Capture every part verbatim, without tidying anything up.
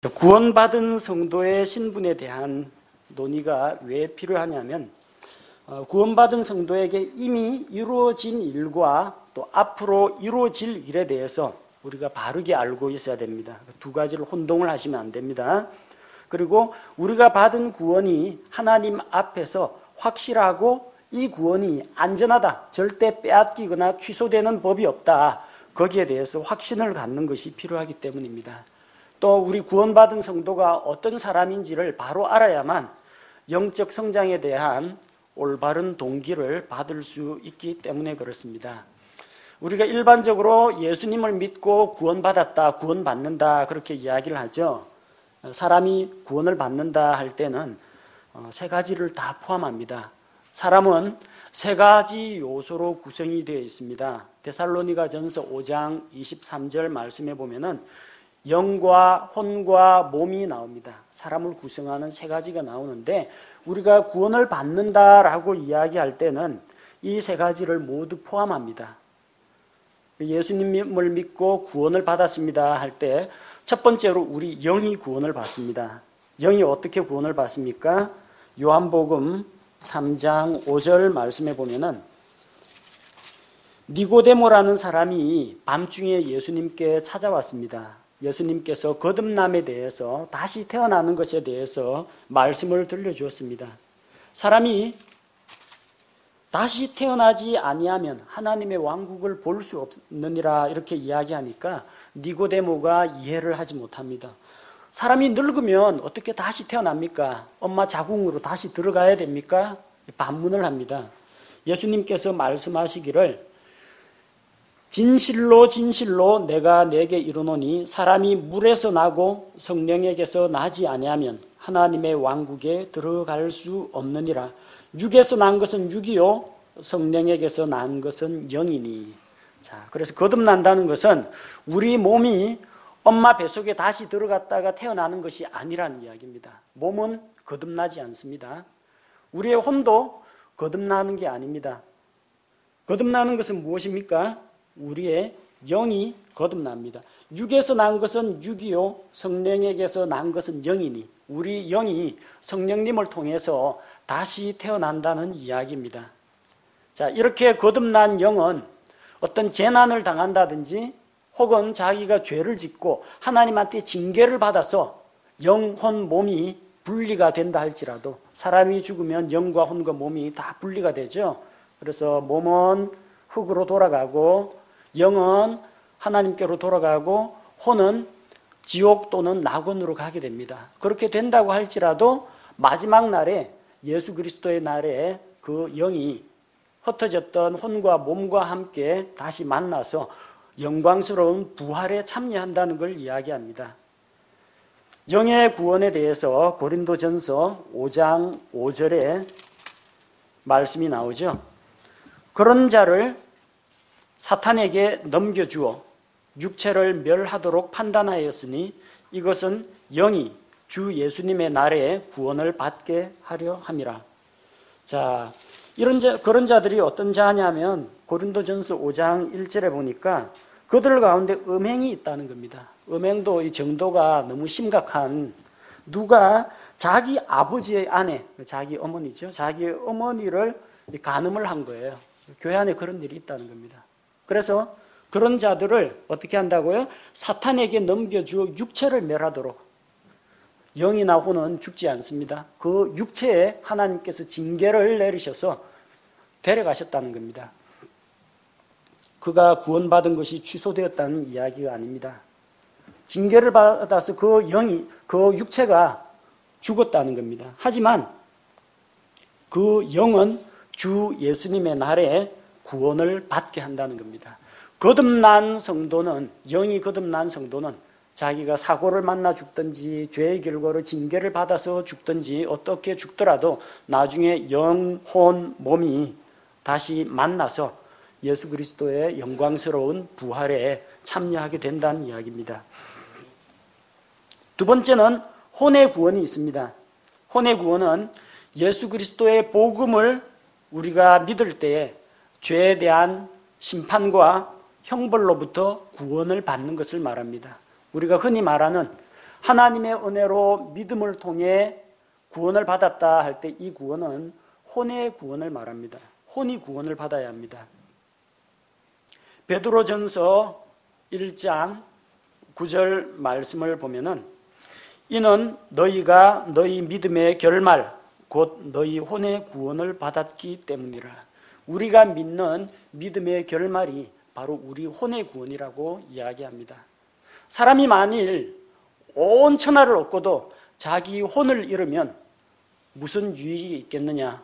구원받은 성도의 신분에 대한 논의가 왜 필요하냐면 구원받은 성도에게 이미 이루어진 일과 또 앞으로 이루어질 일에 대해서 우리가 바르게 알고 있어야 됩니다. 두 가지를 혼동을 하시면 안 됩니다. 그리고 우리가 받은 구원이 하나님 앞에서 확실하고 이 구원이 안전하다, 절대 빼앗기거나 취소되는 법이 없다, 거기에 대해서 확신을 갖는 것이 필요하기 때문입니다. 또 우리 구원받은 성도가 어떤 사람인지를 바로 알아야만 영적 성장에 대한 올바른 동기를 받을 수 있기 때문에 그렇습니다. 우리가 일반적으로 예수님을 믿고 구원받았다, 구원받는다 그렇게 이야기를 하죠. 사람이 구원을 받는다 할 때는 세 가지를 다 포함합니다. 사람은 세 가지 요소로 구성이 되어 있습니다. 데살로니가전서 오 장 이십삼 절 말씀에 보면은 영과 혼과 몸이 나옵니다. 사람을 구성하는 세 가지가 나오는데 우리가 구원을 받는다라고 이야기할 때는 이 세 가지를 모두 포함합니다. 예수님을 믿고 구원을 받았습니다 할 때 첫 번째로 우리 영이 구원을 받습니다. 영이 어떻게 구원을 받습니까? 요한복음 삼 장 오 절 말씀에 보면은 니고데모라는 사람이 밤중에 예수님께 찾아왔습니다. 예수님께서 거듭남에 대해서, 다시 태어나는 것에 대해서 말씀을 들려주었습니다. 사람이 다시 태어나지 아니하면 하나님의 왕국을 볼 수 없느니라 이렇게 이야기하니까 니고데모가 이해를 하지 못합니다. 사람이 늙으면 어떻게 다시 태어납니까? 엄마 자궁으로 다시 들어가야 됩니까? 반문을 합니다. 예수님께서 말씀하시기를 진실로 진실로 내가 내게 이르노니 사람이 물에서 나고 성령에게서 나지 아니하면 하나님의 왕국에 들어갈 수 없느니라. 육에서 난 것은 육이요 성령에게서 난 것은 영이니. 자, 그래서 거듭난다는 것은 우리 몸이 엄마 뱃속에 다시 들어갔다가 태어나는 것이 아니라는 이야기입니다. 몸은 거듭나지 않습니다. 우리의 혼도 거듭나는 게 아닙니다. 거듭나는 것은 무엇입니까? 우리의 영이 거듭납니다. 육에서 난 것은 육이요 성령에게서 난 것은 영이니, 우리 영이 성령님을 통해서 다시 태어난다는 이야기입니다. 자, 이렇게 거듭난 영은 어떤 재난을 당한다든지 혹은 자기가 죄를 짓고 하나님한테 징계를 받아서 영혼 몸이 분리가 된다 할지라도, 사람이 죽으면 영과 혼과 몸이 다 분리가 되죠. 그래서 몸은 흙으로 돌아가고 영은 하나님께로 돌아가고 혼은 지옥 또는 낙원으로 가게 됩니다. 그렇게 된다고 할지라도 마지막 날에, 예수 그리스도의 날에 그 영이 흩어졌던 혼과 몸과 함께 다시 만나서 영광스러운 부활에 참여한다는 걸 이야기합니다. 영의 구원에 대해서 고린도전서 오 장 오 절에 말씀이 나오죠. 그런 자를 사탄에게 넘겨주어 육체를 멸하도록 판단하였으니 이것은 영이 주 예수님의 날에 구원을 받게 하려 함이라. 자, 이런 자, 그런 자들이 어떤 자냐면 고린도전서 오 장 일 절에 보니까 그들 가운데 음행이 있다는 겁니다. 음행도 이 정도가 너무 심각한, 누가 자기 아버지의 아내, 자기 어머니죠. 자기 어머니를 간음을 한 거예요. 교회 안에 그런 일이 있다는 겁니다. 그래서 그런 자들을 어떻게 한다고요? 사탄에게 넘겨주어 육체를 멸하도록. 영이나 혼은 죽지 않습니다. 그 육체에 하나님께서 징계를 내리셔서 데려가셨다는 겁니다. 그가 구원받은 것이 취소되었다는 이야기가 아닙니다. 징계를 받아서 그 영이, 그 육체가 죽었다는 겁니다. 하지만 그 영은 주 예수님의 날에 구원을 받게 한다는 겁니다. 거듭난 성도는, 영이 거듭난 성도는 자기가 사고를 만나 죽든지 죄의 결과로 징계를 받아서 죽든지 어떻게 죽더라도 나중에 영혼 몸이 다시 만나서 예수 그리스도의 영광스러운 부활에 참여하게 된다는 이야기입니다. 두 번째는 혼의 구원이 있습니다. 혼의 구원은 예수 그리스도의 복음을 우리가 믿을 때에 죄에 대한 심판과 형벌로부터 구원을 받는 것을 말합니다. 우리가 흔히 말하는 하나님의 은혜로 믿음을 통해 구원을 받았다 할 때 이 구원은 혼의 구원을 말합니다. 혼이 구원을 받아야 합니다. 베드로전서 일 장 구 절 말씀을 보면은 이는 너희가 너희 믿음의 결말 곧 너희 혼의 구원을 받았기 때문이라. 우리가 믿는 믿음의 결말이 바로 우리 혼의 구원이라고 이야기합니다. 사람이 만일 온 천하를 얻고도 자기 혼을 잃으면 무슨 유익이 있겠느냐?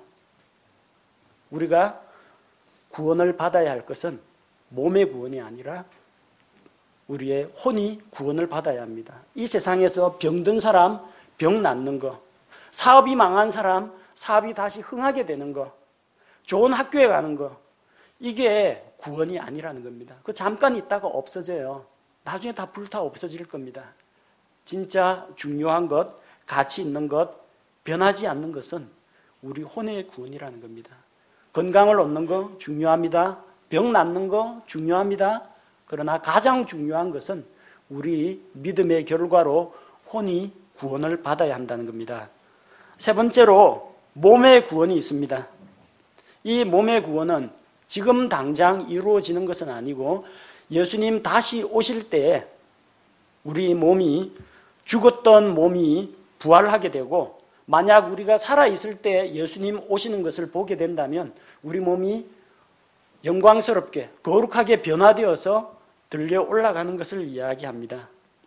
우리가 구원을 받아야 할 것은 몸의 구원이 아니라 우리의 혼이 구원을 받아야 합니다. 이 세상에서 병든 사람 병 낫는 거, 사업이 망한 사람 사업이 다시 흥하게 되는 거, 좋은 학교에 가는 거, 이게 구원이 아니라는 겁니다. 그 잠깐 있다가 없어져요. 나중에 다 불타 없어질 겁니다. 진짜 중요한 것, 가치 있는 것, 변하지 않는 것은 우리 혼의 구원이라는 겁니다. 건강을 얻는 거 중요합니다. 병 낫는 거 중요합니다. 그러나 가장 중요한 것은 우리 믿음의 결과로 혼이 구원을 받아야 한다는 겁니다. 세 번째로 몸의 구원이 있습니다. 이 몸의 구원은 지금 당장 이루어지는 것은 아니고 예수님 다시 오실 때 우리 몸이 죽었던 몸이 부활하게 되고, 만약 우리가 살아있을 때 예수님 오시는 것을 보게 된다면 우리 몸이 영광스럽게 거룩하게 변화되어서 들려 올라가는 것을 이야기합니다.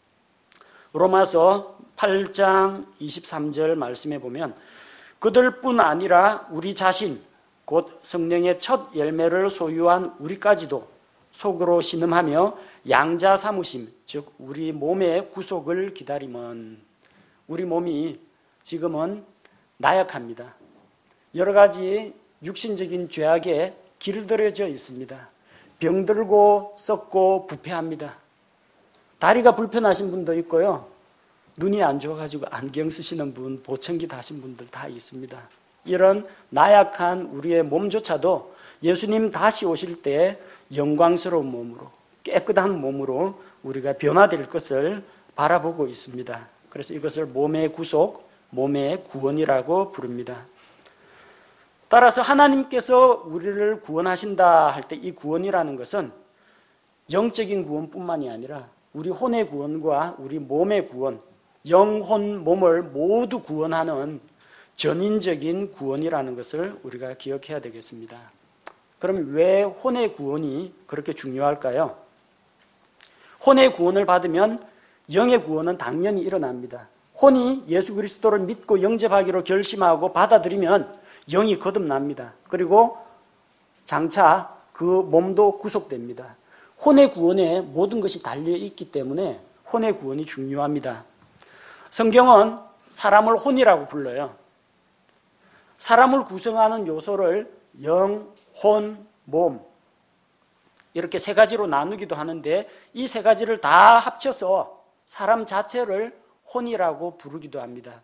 로마서 팔 장 이십삼 절 말씀에 보면 그들뿐 아니라 우리 자신 곧 성령의 첫 열매를 소유한 우리까지도 속으로 신음하며 양자 삼으심, 즉 우리 몸의 구속을 기다림은, 우리 몸이 지금은 나약합니다. 여러 가지 육신적인 죄악에 길들여져 있습니다. 병들고 썩고 부패합니다. 다리가 불편하신 분도 있고요, 눈이 안 좋아가지고 안경 쓰시는 분, 보청기 다신 분들 다 있습니다. 이런 나약한 우리의 몸조차도 예수님 다시 오실 때 영광스러운 몸으로, 깨끗한 몸으로 우리가 변화될 것을 바라보고 있습니다. 그래서 이것을 몸의 구속, 몸의 구원이라고 부릅니다. 따라서 하나님께서 우리를 구원하신다 할 때 이 구원이라는 것은 영적인 구원뿐만이 아니라 우리 혼의 구원과 우리 몸의 구원, 영혼, 몸을 모두 구원하는 전인적인 구원이라는 것을 우리가 기억해야 되겠습니다. 그럼 왜 혼의 구원이 그렇게 중요할까요? 혼의 구원을 받으면 영의 구원은 당연히 일어납니다. 혼이 예수 그리스도를 믿고 영접하기로 결심하고 받아들이면 영이 거듭납니다. 그리고 장차 그 몸도 구속됩니다. 혼의 구원에 모든 것이 달려있기 때문에 혼의 구원이 중요합니다. 성경은 사람을 혼이라고 불러요. 사람을 구성하는 요소를 영, 혼, 몸 이렇게 세 가지로 나누기도 하는데 이 세 가지를 다 합쳐서 사람 자체를 혼이라고 부르기도 합니다.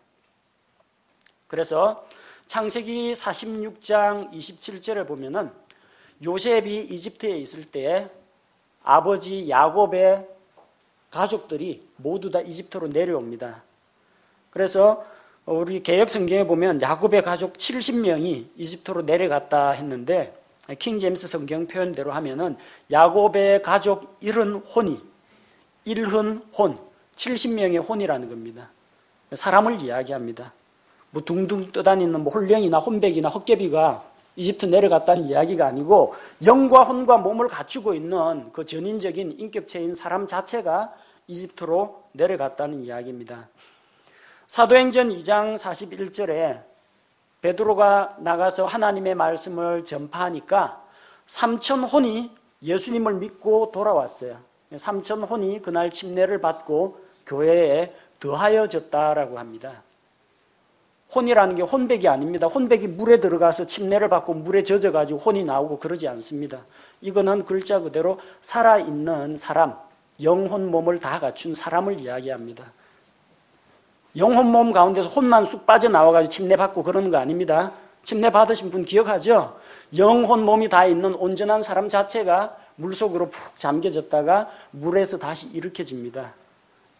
그래서 창세기 사십육 장 이십칠 절에 보면은 요셉이 이집트에 있을 때 아버지 야곱의 가족들이 모두 다 이집트로 내려옵니다. 그래서 우리 개역 성경에 보면 야곱의 가족 칠십 명이 이집트로 내려갔다 했는데 킹 제임스 성경 표현대로 하면은 야곱의 가족 일흔 혼이, 일흔 혼, 칠십 명의 혼이라는 겁니다. 사람을 이야기합니다. 뭐 둥둥 떠다니는 뭐 홀령이나 혼백이나 헛개비가 이집트 내려갔다는 이야기가 아니고 영과 혼과 몸을 갖추고 있는 그 전인적인 인격체인 사람 자체가 이집트로 내려갔다는 이야기입니다. 사도행전 이 장 사십일 절에 베드로가 나가서 하나님의 말씀을 전파하니까 삼천 혼이 예수님을 믿고 돌아왔어요. 삼천 혼이 그날 침례를 받고 교회에 더하여졌다라고 합니다. 혼이라는 게 혼백이 아닙니다. 혼백이 물에 들어가서 침례를 받고 물에 젖어가지고 혼이 나오고 그러지 않습니다. 이거는 글자 그대로 살아있는 사람, 영혼 몸을 다 갖춘 사람을 이야기합니다. 영혼 몸 가운데서 혼만 쑥 빠져나와가지고 침례 받고 그러는 거 아닙니다. 침례 받으신 분 기억하죠? 영혼 몸이 다 있는 온전한 사람 자체가 물속으로 푹 잠겨졌다가 물에서 다시 일으켜집니다.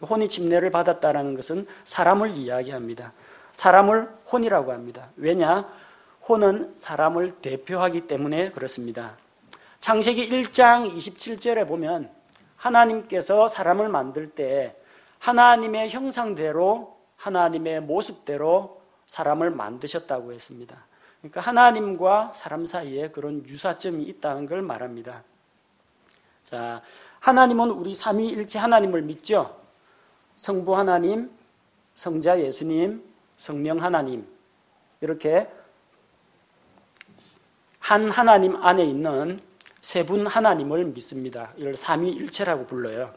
혼이 침례를 받았다는 것은 사람을 이야기합니다. 사람을 혼이라고 합니다. 왜냐? 혼은 사람을 대표하기 때문에 그렇습니다. 창세기 일 장 이십칠 절에 보면 하나님께서 사람을 만들 때 하나님의 형상대로 하나님의 모습대로 사람을 만드셨다고 했습니다. 그러니까 하나님과 사람 사이에 그런 유사점이 있다는 걸 말합니다. 자, 하나님은 우리 삼위일체 하나님을 믿죠? 성부 하나님, 성자 예수님, 성령 하나님, 이렇게 한 하나님 안에 있는 세 분 하나님을 믿습니다. 이걸 삼위일체라고 불러요.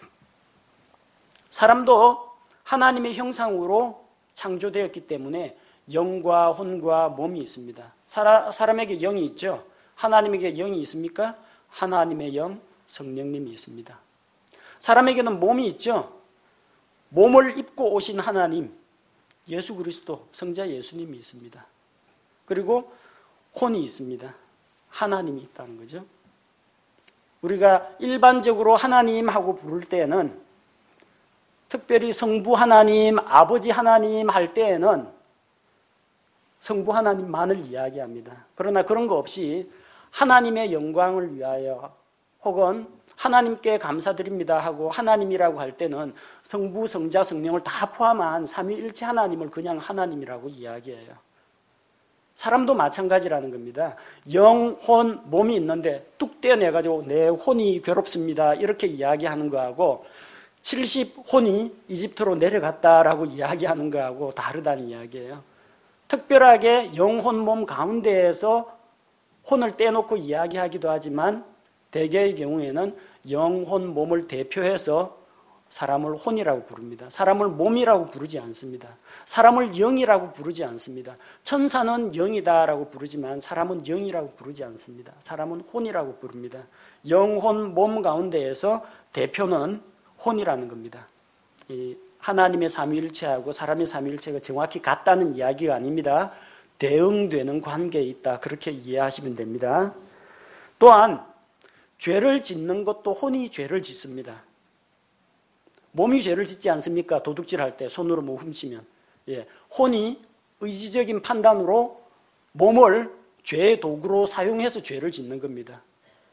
사람도 하나님의 형상으로 창조되었기 때문에 영과 혼과 몸이 있습니다. 사람에게 영이 있죠? 하나님에게 영이 있습니까? 하나님의 영, 성령님이 있습니다. 사람에게는 몸이 있죠? 몸을 입고 오신 하나님, 예수 그리스도, 성자 예수님이 있습니다. 그리고 혼이 있습니다. 하나님이 있다는 거죠. 우리가 일반적으로 하나님하고 부를 때는, 특별히 성부 하나님, 아버지 하나님 할 때에는 성부 하나님만을 이야기합니다. 그러나 그런 거 없이 하나님의 영광을 위하여 혹은 하나님께 감사드립니다 하고 하나님이라고 할 때는 성부, 성자, 성령을 다 포함한 삼위일체 하나님을 그냥 하나님이라고 이야기해요. 사람도 마찬가지라는 겁니다. 영, 혼, 몸이 있는데 뚝 떼어내가지고 내 혼이 괴롭습니다 이렇게 이야기하는 거하고 칠십 혼이 이집트로 내려갔다라고 이야기하는 거하고 다르다는 이야기예요. 특별하게 영, 혼, 몸 가운데에서 혼을 떼놓고 이야기하기도 하지만 대개의 경우에는 영, 혼, 몸을 대표해서 사람을 혼이라고 부릅니다. 사람을 몸이라고 부르지 않습니다. 사람을 영이라고 부르지 않습니다. 천사는 영이다라고 부르지만 사람은 영이라고 부르지 않습니다. 사람은 혼이라고 부릅니다. 영, 혼, 몸 가운데에서 대표는 혼이라는 겁니다. 이 하나님의 삼위일체하고 사람의 삼위일체가 정확히 같다는 이야기가 아닙니다. 대응되는 관계에 있다, 그렇게 이해하시면 됩니다. 또한 죄를 짓는 것도 혼이 죄를 짓습니다. 몸이 죄를 짓지 않습니까? 도둑질할 때 손으로 뭐 훔치면. 예, 혼이 의지적인 판단으로 몸을 죄의 도구로 사용해서 죄를 짓는 겁니다.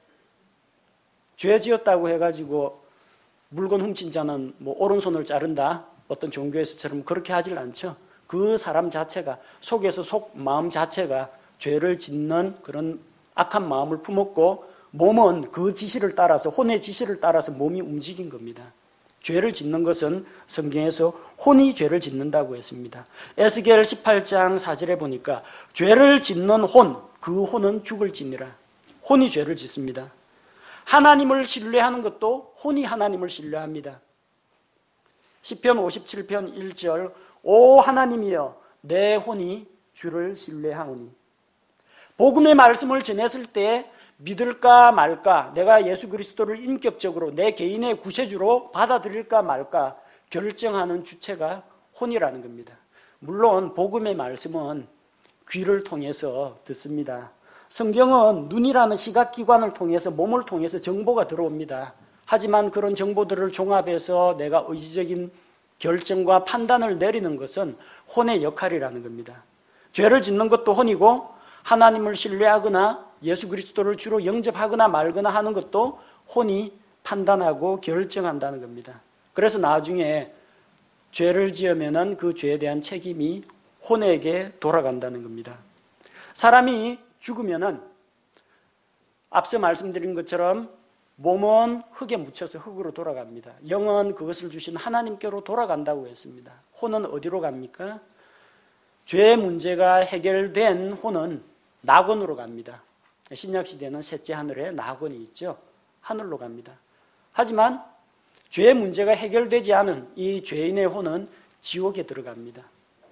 죄 지었다고 해가지고 물건 훔친 자는 뭐 오른손을 자른다, 어떤 종교에서처럼 그렇게 하질 않죠. 그 사람 자체가, 속에서 속 마음 자체가 죄를 짓는 그런 악한 마음을 품었고 몸은 그 지시를 따라서, 혼의 지시를 따라서 몸이 움직인 겁니다. 죄를 짓는 것은 성경에서 혼이 죄를 짓는다고 했습니다. 에스겔 십팔 장 사 절에 보니까 죄를 짓는 혼, 그 혼은 죽을 지니라. 혼이 죄를 짓습니다. 하나님을 신뢰하는 것도 혼이 하나님을 신뢰합니다. 시편 오십칠 편 일 절, 오 하나님이여 내 혼이 주를 신뢰하오니. 복음의 말씀을 전했을 때 믿을까 말까, 내가 예수 그리스도를 인격적으로 내 개인의 구세주로 받아들일까 말까 결정하는 주체가 혼이라는 겁니다. 물론 복음의 말씀은 귀를 통해서 듣습니다. 성경은 눈이라는 시각기관을 통해서, 몸을 통해서 정보가 들어옵니다. 하지만 그런 정보들을 종합해서 내가 의지적인 결정과 판단을 내리는 것은 혼의 역할이라는 겁니다. 죄를 짓는 것도 혼이고 하나님을 신뢰하거나 예수 그리스도를 주로 영접하거나 말거나 하는 것도 혼이 판단하고 결정한다는 겁니다. 그래서 나중에 죄를 지으면은 그 죄에 대한 책임이 혼에게 돌아간다는 겁니다. 사람이 죽으면은 앞서 말씀드린 것처럼 몸은 흙에 묻혀서 흙으로 돌아갑니다. 영은 그것을 주신 하나님께로 돌아간다고 했습니다. 혼은 어디로 갑니까? 죄의 문제가 해결된 혼은 낙원으로 갑니다. 신약시대는 셋째 하늘에 낙원이 있죠. 하늘로 갑니다. 하지만 죄의 문제가 해결되지 않은 이 죄인의 혼은 지옥에 들어갑니다.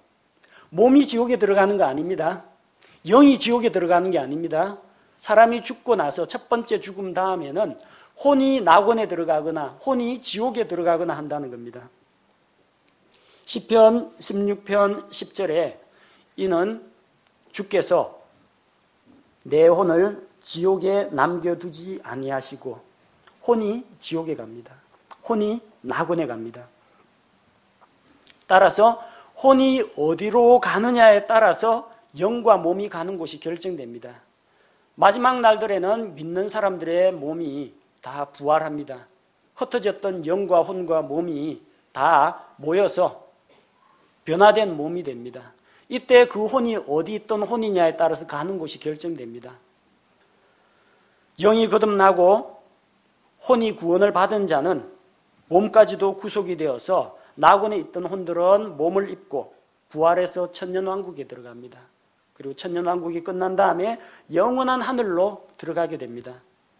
몸이 지옥에 들어가는 거 아닙니다. 영이 지옥에 들어가는 게 아닙니다. 사람이 죽고 나서 첫 번째 죽음 다음에는 혼이 낙원에 들어가거나 혼이 지옥에 들어가거나 한다는 겁니다. 시편 십육 편 십 절에 이는 주께서 내 혼을 지옥에 남겨두지 아니하시고, 혼이 지옥에 갑니다. 혼이 낙원에 갑니다. 따라서 혼이 어디로 가느냐에 따라서 영과 몸이 가는 곳이 결정됩니다. 마지막 날들에는 믿는 사람들의 몸이 다 부활합니다. 흩어졌던 영과 혼과 몸이 다 모여서 변화된 몸이 됩니다. 이때 그 혼이 어디 있던 혼이냐에 따라서 가는 곳이 결정됩니다. 영이 거듭나고 혼이 구원을 받은 자는 몸까지도 구속이 되어서 낙원에 있던 혼들은 몸을 입고 부활해서 천년왕국에 들어갑니다. 그리고 천년왕국이 끝난 다음에 영원한 하늘로 들어가게 됩니다.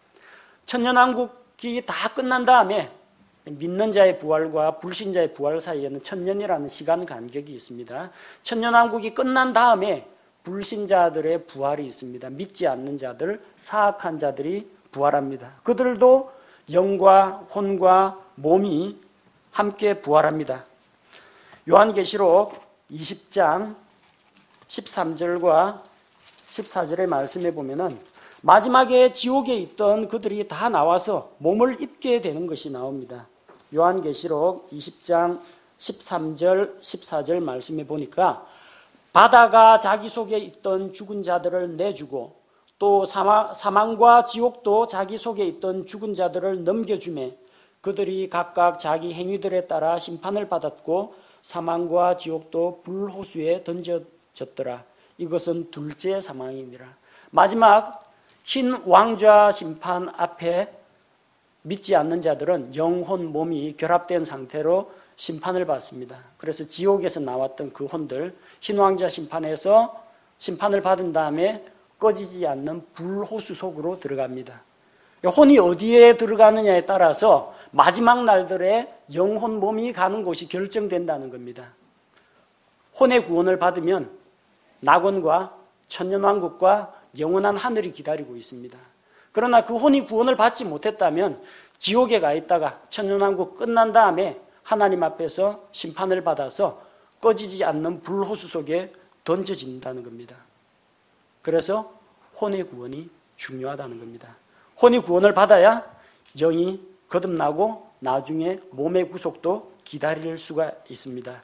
천년왕국이 다 끝난 다음에 믿는 자의 부활과 불신자의 부활 사이에는 천년이라는 시간 간격이 있습니다. 천년왕국이 끝난 다음에 불신자들의 부활이 있습니다. 믿지 않는 자들, 사악한 자들이 부활합니다. 그들도 영과 혼과 몸이 함께 부활합니다. 요한계시록 이십 장 십삼 절과 십사 절의 말씀에 보면은 마지막에 지옥에 있던 그들이 다 나와서 몸을 입게 되는 것이 나옵니다. 요한계시록 이십 장 십삼 절 십사 절 말씀에 보니까 바다가 자기 속에 있던 죽은 자들을 내주고 또 사망과 지옥도 자기 속에 있던 죽은 자들을 넘겨주매 그들이 각각 자기 행위들에 따라 심판을 받았고 사망과 지옥도 불호수에 던져졌더라. 이것은 둘째 사망이니라. 마지막 흰 왕좌 심판 앞에 믿지 않는 자들은 영혼 몸이 결합된 상태로 심판을 받습니다. 그래서 지옥에서 나왔던 그 혼들 흰 왕좌 심판에서 심판을 받은 다음에 꺼지지 않는 불호수 속으로 들어갑니다. 혼이 어디에 들어가느냐에 따라서 마지막 날들에 영혼 몸이 가는 곳이 결정된다는 겁니다. 혼의 구원을 받으면 낙원과 천년왕국과 영원한 하늘이 기다리고 있습니다. 그러나 그 혼이 구원을 받지 못했다면 지옥에 가 있다가 천년왕국 끝난 다음에 하나님 앞에서 심판을 받아서 꺼지지 않는 불호수 속에 던져진다는 겁니다. 그래서 혼의 구원이 중요하다는 겁니다. 혼이 구원을 받아야 영이 거듭나고 나중에 몸의 구속도 기다릴 수가 있습니다.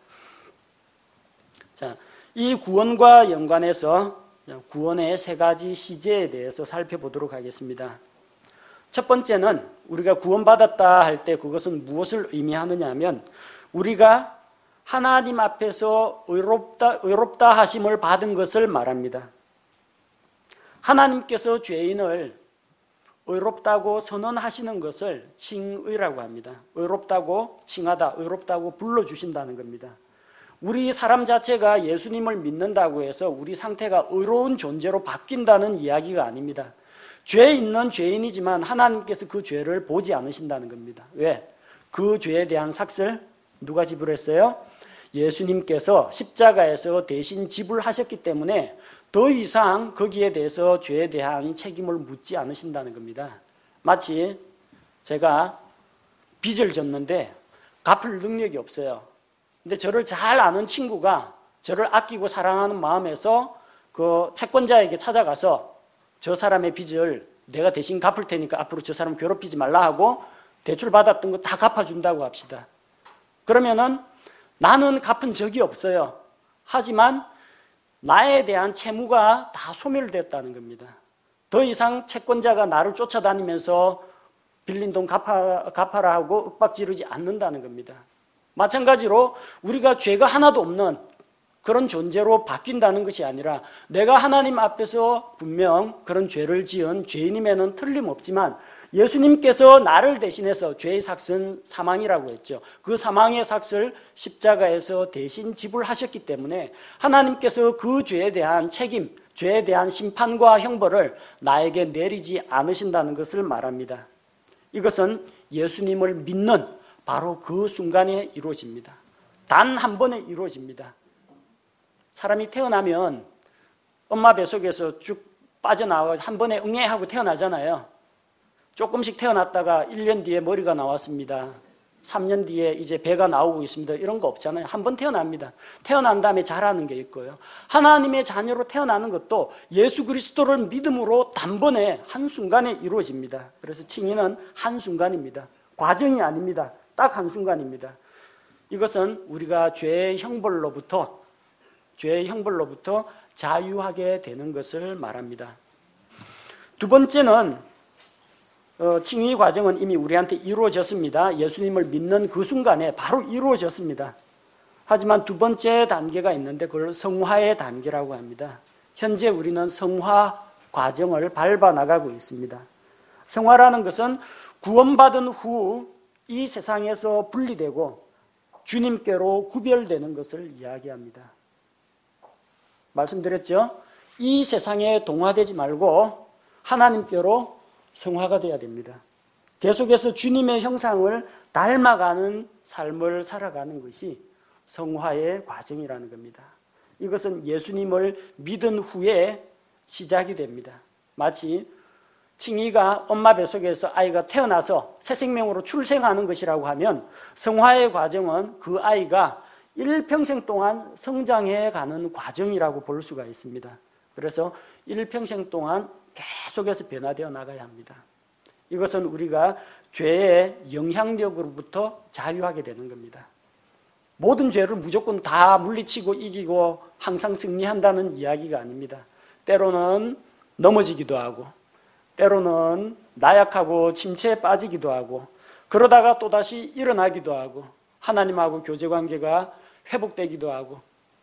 자, 이 구원과 연관해서 구원의 세 가지 시제에 대해서 살펴보도록 하겠습니다. 첫 번째는 우리가 구원받았다 할 때 그것은 무엇을 의미하느냐 하면 우리가 하나님 앞에서 의롭다, 의롭다 하심을 받은 것을 말합니다. 하나님께서 죄인을 의롭다고 선언하시는 것을 칭의라고 합니다. 의롭다고 칭하다, 의롭다고 불러주신다는 겁니다. 우리 사람 자체가 예수님을 믿는다고 해서 우리 상태가 의로운 존재로 바뀐다는 이야기가 아닙니다. 죄 있는 죄인이지만 하나님께서 그 죄를 보지 않으신다는 겁니다. 왜? 그 죄에 대한 삭을 누가 지불했어요? 예수님께서 십자가에서 대신 지불하셨기 때문에 더 이상 거기에 대해서 죄에 대한 책임을 묻지 않으신다는 겁니다. 마치 제가 빚을 졌는데 갚을 능력이 없어요. 근데 저를 잘 아는 친구가 저를 아끼고 사랑하는 마음에서 그 채권자에게 찾아가서 저 사람의 빚을 내가 대신 갚을 테니까 앞으로 저 사람 괴롭히지 말라 하고 대출 받았던 거 다 갚아준다고 합시다. 그러면은 나는 갚은 적이 없어요. 하지만 나에 대한 채무가 다 소멸됐다는 겁니다. 더 이상 채권자가 나를 쫓아다니면서 빌린 돈 갚아, 갚아라 하고 윽박지르지 않는다는 겁니다. 마찬가지로 우리가 죄가 하나도 없는 그런 존재로 바뀐다는 것이 아니라 내가 하나님 앞에서 분명 그런 죄를 지은 죄인임에는 틀림없지만 예수님께서 나를 대신해서 죄의 삭은 사망이라고 했죠. 그 사망의 삭을 십자가에서 대신 지불하셨기 때문에 하나님께서 그 죄에 대한 책임, 죄에 대한 심판과 형벌을 나에게 내리지 않으신다는 것을 말합니다. 이것은 예수님을 믿는 바로 그 순간에 이루어집니다. 단 한 번에 이루어집니다. 사람이 태어나면 엄마 뱃속에서 쭉 빠져나와 한 번에 응애하고 태어나잖아요. 조금씩 태어났다가 일 년 뒤에 머리가 나왔습니다. 삼 년 뒤에 이제 배가 나오고 있습니다. 이런 거 없잖아요. 한 번 태어납니다. 태어난 다음에 자라는 게 있고요. 하나님의 자녀로 태어나는 것도 예수 그리스도를 믿음으로 단번에 한순간에 이루어집니다. 그래서 칭의는 한순간입니다. 과정이 아닙니다. 딱 한순간입니다. 이것은 우리가 죄의 형벌로부터 죄의 형벌로부터 자유하게 되는 것을 말합니다. 두 번째는 어, 칭의 과정은 이미 우리한테 이루어졌습니다. 예수님을 믿는 그 순간에 바로 이루어졌습니다. 하지만 두 번째 단계가 있는데 그걸 성화의 단계라고 합니다. 현재 우리는 성화 과정을 밟아 나가고 있습니다. 성화라는 것은 구원받은 후 이 세상에서 분리되고 주님께로 구별되는 것을 이야기합니다. 말씀드렸죠? 이 세상에 동화되지 말고 하나님께로 성화가 되어야 됩니다. 계속해서 주님의 형상을 닮아가는 삶을 살아가는 것이 성화의 과정이라는 겁니다. 이것은 예수님을 믿은 후에 시작이 됩니다. 마치 칭의가 엄마 뱃속에서 아이가 태어나서 새 생명으로 출생하는 것이라고 하면 성화의 과정은 그 아이가 일평생 동안 성장해 가는 과정이라고 볼 수가 있습니다. 그래서 일평생 동안 계속해서 변화되어 나가야 합니다. 이것은 우리가 죄의 영향력으로부터 자유하게 되는 겁니다. 모든 죄를 무조건 다 물리치고 이기고 항상 승리한다는 이야기가 아닙니다. 때로는 넘어지기도 하고 때로는 나약하고 침체에 빠지기도 하고 그러다가 또다시 일어나기도 하고 하나님하고 교제관계가 회복되기도 하고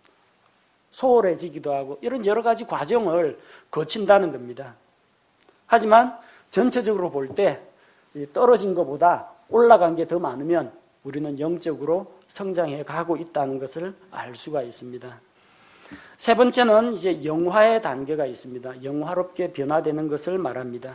소홀해지기도 하고 이런 여러 가지 과정을 거친다는 겁니다. 하지만 전체적으로 볼 때 떨어진 것보다 올라간 게 더 많으면 우리는 영적으로 성장해 가고 있다는 것을 알 수가 있습니다. 세 번째는 이제 영화의 단계가 있습니다. 영화롭게 변화되는 것을 말합니다.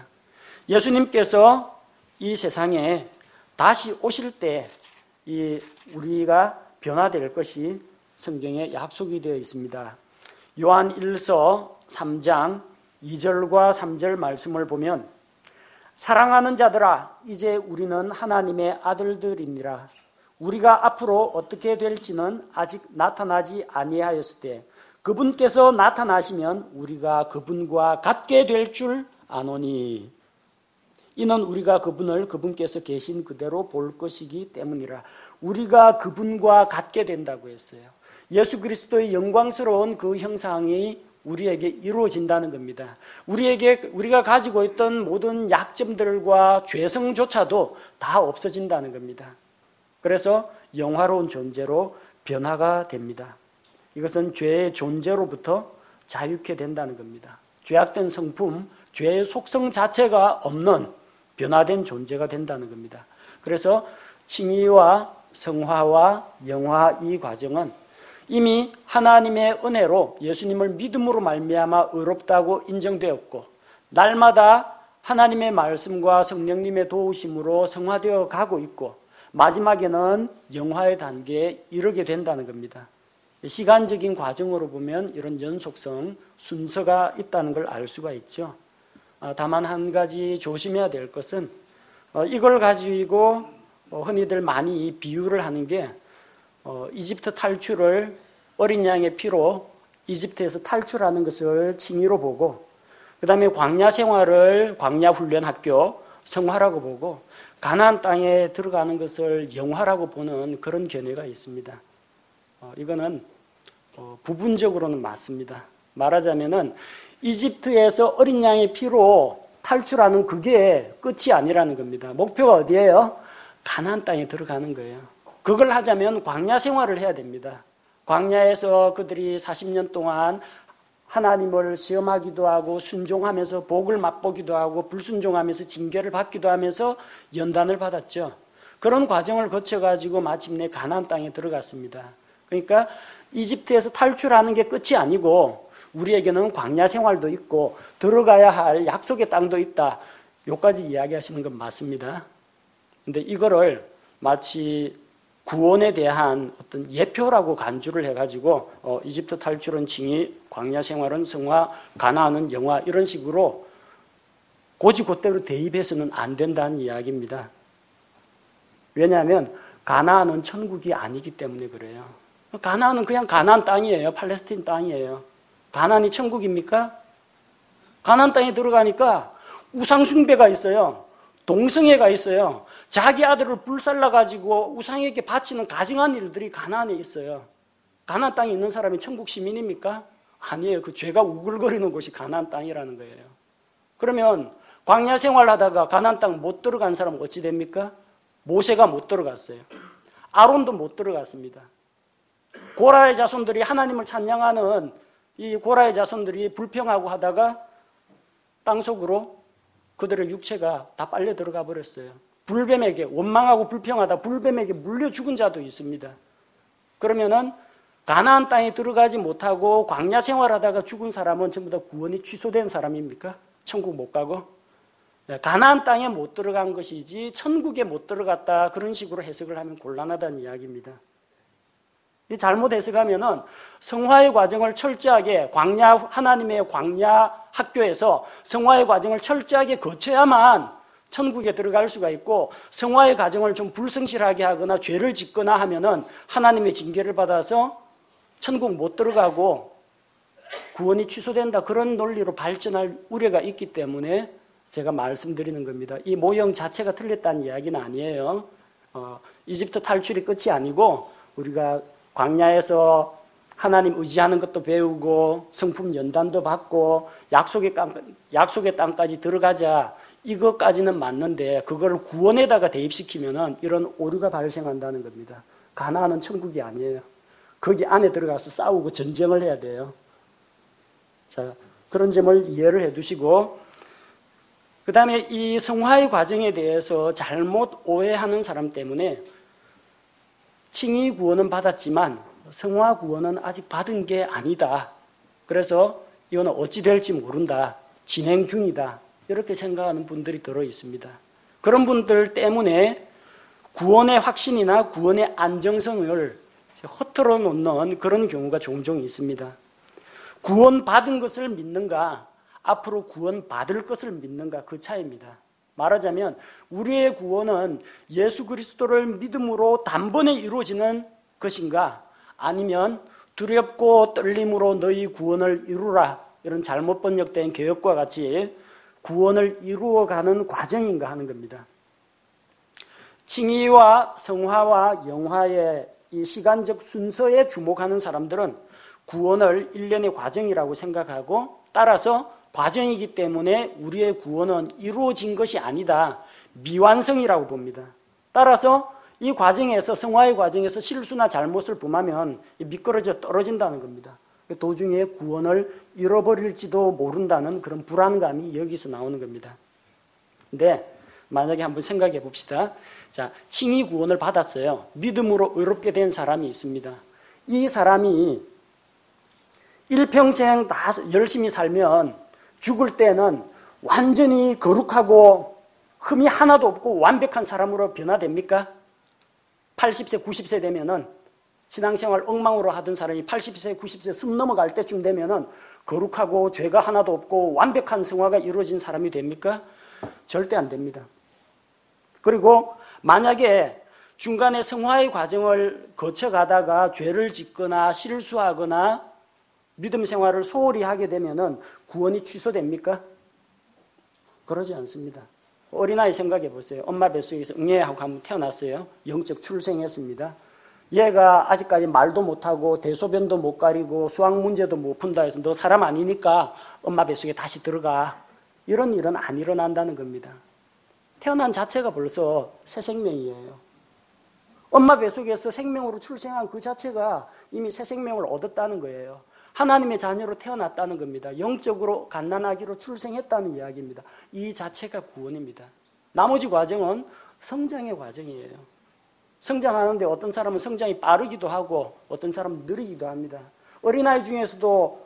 예수님께서 이 세상에 다시 오실 때 이 우리가 변화될 것이 성경에 약속이 되어 있습니다. 요한 일서 삼 장 이 절과 삼 절 말씀을 보면 사랑하는 자들아 이제 우리는 하나님의 아들들이니라. 우리가 앞으로 어떻게 될지는 아직 나타나지 아니하였을 때 그분께서 나타나시면 우리가 그분과 같게 될 줄 아노니 이는 우리가 그분을 그분께서 계신 그대로 볼 것이기 때문이라. 우리가 그분과 같게 된다고 했어요. 예수 그리스도의 영광스러운 그 형상이 우리에게 이루어진다는 겁니다. 우리에게 우리가 가지고 있던 모든 약점들과 죄성조차도 다 없어진다는 겁니다. 그래서 영화로운 존재로 변화가 됩니다. 이것은 죄의 존재로부터 자유케 된다는 겁니다. 죄악된 성품, 죄의 속성 자체가 없는 변화된 존재가 된다는 겁니다. 그래서 칭의와 성화와 영화 이 과정은 이미 하나님의 은혜로 예수님을 믿음으로 말미암아 의롭다고 인정되었고 날마다 하나님의 말씀과 성령님의 도우심으로 성화되어 가고 있고 마지막에는 영화의 단계에 이르게 된다는 겁니다. 시간적인 과정으로 보면 이런 연속성, 순서가 있다는 걸 알 수가 있죠. 다만 한 가지 조심해야 될 것은 이걸 가지고 흔히들 많이 비유를 하는 게 이집트 탈출을 어린 양의 피로 이집트에서 탈출하는 것을 칭의로 보고 그 다음에 광야 생활을 광야 훈련 학교 성화라고 보고 가나안 땅에 들어가는 것을 영화라고 보는 그런 견해가 있습니다. 이거는 부분적으로는 맞습니다. 말하자면은 이집트에서 어린 양의 피로 탈출하는 그게 끝이 아니라는 겁니다. 목표가 어디예요? 가나안 땅에 들어가는 거예요. 그걸 하자면 광야 생활을 해야 됩니다. 광야에서 그들이 사십 년 동안 하나님을 시험하기도 하고 순종하면서 복을 맛보기도 하고 불순종하면서 징계를 받기도 하면서 연단을 받았죠. 그런 과정을 거쳐가지고 마침내 가나안 땅에 들어갔습니다. 그러니까 이집트에서 탈출하는 게 끝이 아니고 우리에게는 광야 생활도 있고 들어가야 할 약속의 땅도 있다. 요까지 이야기하시는 건 맞습니다. 근데 이거를 마치 구원에 대한 어떤 예표라고 간주를 해가지고 어, 이집트 탈출은 칭의, 광야 생활은 성화, 가나안은 영화 이런 식으로 고지고대로 대입해서는 안 된다는 이야기입니다. 왜냐하면 가나안은 천국이 아니기 때문에 그래요. 가나안은 그냥 가나안 땅이에요. 팔레스틴 땅이에요. 가나안이 천국입니까? 가나안 땅에 들어가니까 우상 숭배가 있어요. 동성애가 있어요. 자기 아들을 불살라가지고 우상에게 바치는 가증한 일들이 가나안에 있어요. 가나안 땅에 있는 사람이 천국 시민입니까? 아니에요. 그 죄가 우글거리는 곳이 가나안 땅이라는 거예요. 그러면 광야 생활하다가 가나안 땅 못 들어간 사람은 어찌 됩니까? 모세가 못 들어갔어요. 아론도 못 들어갔습니다. 고라의 자손들이 하나님을 찬양하는 이 고라의 자손들이 불평하고 하다가 땅속으로 그들의 육체가 다 빨려 들어가 버렸어요. 불뱀에게, 원망하고 불평하다 불뱀에게 물려 죽은 자도 있습니다. 그러면은 가나안 땅에 들어가지 못하고 광야 생활하다가 죽은 사람은 전부 다 구원이 취소된 사람입니까? 천국 못 가고? 가나안 땅에 못 들어간 것이지 천국에 못 들어갔다, 그런 식으로 해석을 하면 곤란하다는 이야기입니다. 잘못 해석하면은 성화의 과정을 철저하게, 광야, 하나님의 광야 학교에서 성화의 과정을 철저하게 거쳐야만 천국에 들어갈 수가 있고, 성화의 과정을 좀 불성실하게 하거나 죄를 짓거나 하면은 하나님의 징계를 받아서 천국 못 들어가고 구원이 취소된다, 그런 논리로 발전할 우려가 있기 때문에 제가 말씀드리는 겁니다. 이 모형 자체가 틀렸다는 이야기는 아니에요. 어, 이집트 탈출이 끝이 아니고 우리가 광야에서 하나님 의지하는 것도 배우고 성품 연단도 받고 약속의 땅, 약속의 땅까지 들어가자, 이것까지는 맞는데 그걸 구원에다가 대입시키면은 이런 오류가 발생한다는 겁니다. 가나안은 천국이 아니에요. 거기 안에 들어가서 싸우고 전쟁을 해야 돼요. 자, 그런 점을 이해를 해 두시고, 그 다음에 이 성화의 과정에 대해서 잘못 오해하는 사람 때문에 칭의 구원은 받았지만 성화 구원은 아직 받은 게 아니다. 그래서 이거는 어찌 될지 모른다. 진행 중이다. 이렇게 생각하는 분들이 들어 있습니다. 그런 분들 때문에 구원의 확신이나 구원의 안정성을 허틀어 놓는 그런 경우가 종종 있습니다. 구원 받은 것을 믿는가, 앞으로 구원 받을 것을 믿는가, 그 차이입니다. 말하자면 우리의 구원은 예수 그리스도를 믿음으로 단번에 이루어지는 것인가, 아니면 두렵고 떨림으로 너희 구원을 이루라, 이런 잘못 번역된 개혁과 같이 구원을 이루어가는 과정인가 하는 겁니다. 칭의와 성화와 영화의 이 시간적 순서에 주목하는 사람들은 구원을 일련의 과정이라고 생각하고, 따라서 과정이기 때문에 우리의 구원은 이루어진 것이 아니다, 미완성이라고 봅니다. 따라서 이 과정에서, 성화의 과정에서 실수나 잘못을 범하면 미끄러져 떨어진다는 겁니다. 도중에 구원을 잃어버릴지도 모른다는 그런 불안감이 여기서 나오는 겁니다. 근데 만약에 한번 생각해 봅시다. 자, 칭의 구원을 받았어요. 믿음으로 의롭게 된 사람이 있습니다. 이 사람이 일평생 다 열심히 살면 죽을 때는 완전히 거룩하고 흠이 하나도 없고 완벽한 사람으로 변화됩니까? 팔십 세, 구십 세 되면은, 신앙생활 엉망으로 하던 사람이 팔십 세, 구십 세 숨 넘어갈 때쯤 되면은 거룩하고 죄가 하나도 없고 완벽한 성화가 이루어진 사람이 됩니까? 절대 안 됩니다. 그리고 만약에 중간에 성화의 과정을 거쳐가다가 죄를 짓거나 실수하거나 믿음 생활을 소홀히 하게 되면은 구원이 취소됩니까? 그러지 않습니다. 어린아이 생각해 보세요. 엄마 뱃속에서 응애하고 한번 태어났어요. 영적 출생했습니다. 얘가 아직까지 말도 못하고 대소변도 못 가리고 수학 문제도 못 푼다 해서 너 사람 아니니까 엄마 뱃속에 다시 들어가, 이런 일은 안 일어난다는 겁니다. 태어난 자체가 벌써 새 생명이에요. 엄마 뱃속에서 생명으로 출생한 그 자체가 이미 새 생명을 얻었다는 거예요. 하나님의 자녀로 태어났다는 겁니다. 영적으로 갓난아기로 출생했다는 이야기입니다. 이 자체가 구원입니다. 나머지 과정은 성장의 과정이에요. 성장하는데 어떤 사람은 성장이 빠르기도 하고 어떤 사람은 느리기도 합니다. 어린아이 중에서도